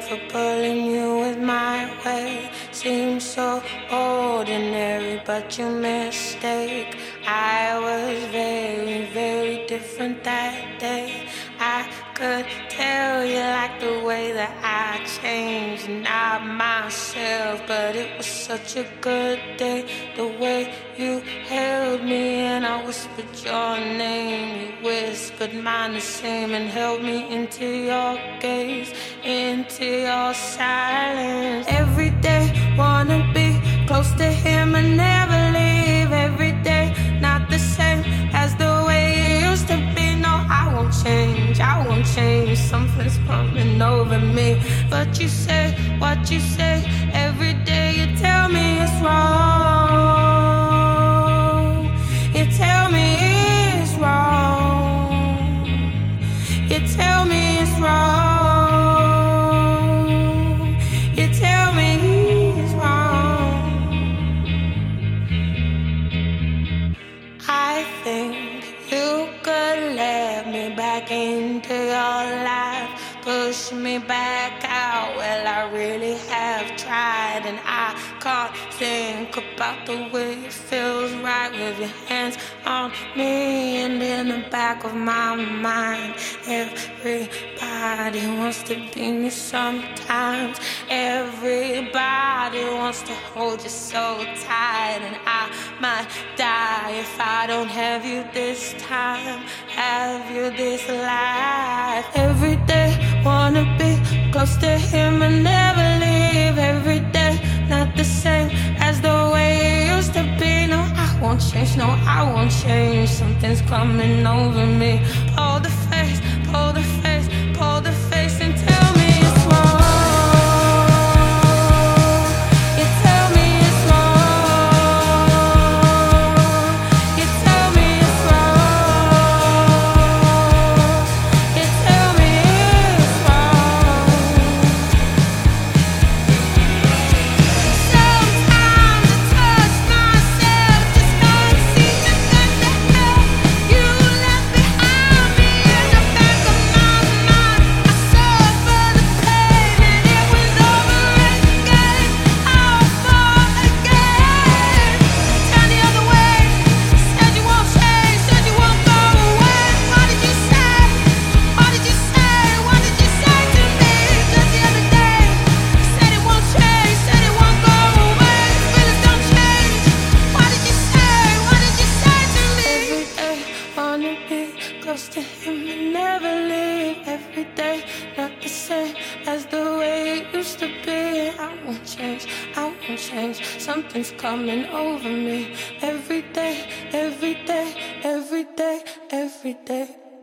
for pulling you with my way. Seems so ordinary, but you mistake. I was very, very different that day. I could tell you like the way that I changed, not myself, but it was such a good day. The way you held me and I whispered your name, you whispered mine the same and held me into your gaze, into your silence. Every day wanna be close to him and never leave. Every day not the same as the way it used to be. No, I won't change, I won't change. Something's coming over me. But you say what you say. Every day you tell me it's wrong. You tell me it's wrong. You tell me it's wrong. You tell me it's wrong. I think you could let me back into your life, push me back out. Well, I really have tried, and I can't think about the way it feels right with your hands on me. And in the back of my mind, everybody wants to be me sometimes. Everybody wants to hold you so tight, and I might die if I don't have you this time, have you this life. Every day wanna be close to him and never leave. Every day not the same as the way it used to be. No, I won't change, no, I won't change. Something's coming over me. Pull the face, pull the face, pull the face and tell me it's wrong. You tell me it's wrong. You tell me it's wrong. You tell me it's wrong. Sometimes I touch myself, just can't see the thing that hell you left behind me. In the back of my mind, I suffer the pain, and it was over again, all for again. Turn the other way, said you won't change, said you won't go away. What did you say? What did you say? What did you say to me just the other day? Said it won't change, said it won't go away. Feelings don't change. What did you say? What did you say to me? Every day wanna be close to him and never leave. Every day not the same as the way it used to be. I won't change, I won't change. Something's coming over me. Every day, every day, every day, every day.